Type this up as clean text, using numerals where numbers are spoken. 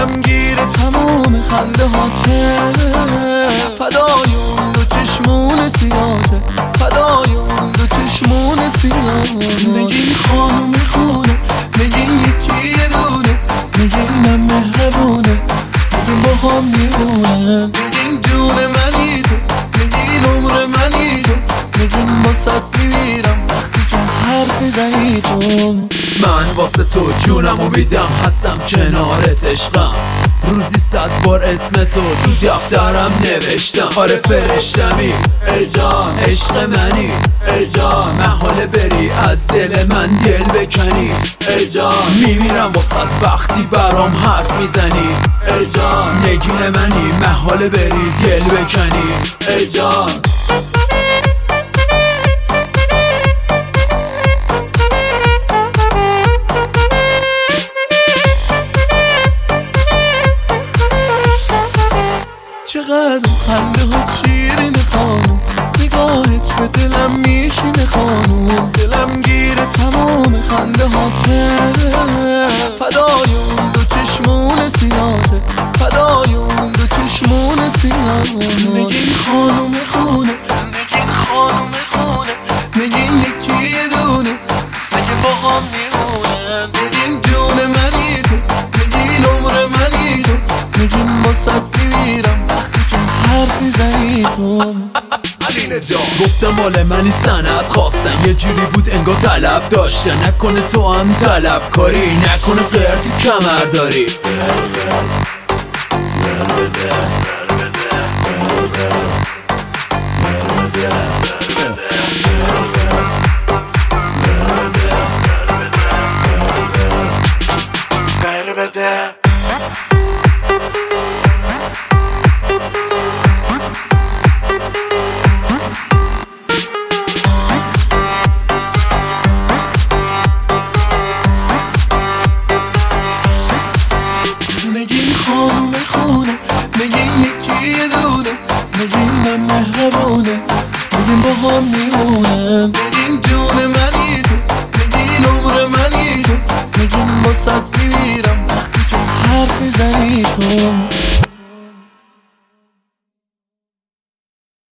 دلم گیره تموم خنده هاته، فدای اون دو چشمون سیاته، فدای اون دو چشمون سیاته. نگین خانوم خونه، نگین یکی یه دونه، نگینم مهربونه، نگین با هم میمونم، نگین جون منی تو، نگین عمر منی تو، نگین واسه میمیرم وقتی که حرفی زنی تو. من واسه تو جونمو میدم، هستم کنارت عشقم، روزی 100 بار اسم تو دفترم نوشتم. آره فرشتمی ای جان، عشق منی ای جان، محاله بری از دل من دل بکنی ای جان. میمیرم واسه وقتی برام حرف میزنی ای جان، نگین منی محاله بری دل بکنی ای جان. چقدر خنده ها شیرین خانوم، نگاهت به دلم میشینه خانوم، دلم گیره تمام خنده هاته، فدای اون دو چشمون سیاته، فدای اون دو چشمون سیاته. نگین خانوم خونه، نگین خانوم خونه، نگین یکی یه دونه، نگین با هم میمونن، نگین جون منی تو، نگین عمر منی تو، نگین واسه میمیرم حرفی زنی تو. گفتم مال منی سند خواستم، یه جوری بود انگار طلب داشته، نکنه تو هم طلب کاری، نکنه قرد کمر داری. خانوم خونه، نگین یکی یه دونه، نگینم مهربونه، نگین با هم میمونم، نگین جون منی تو، نگین عمر منی تو، نگین واسه میمیرم وقتی که حرفی زنی تو.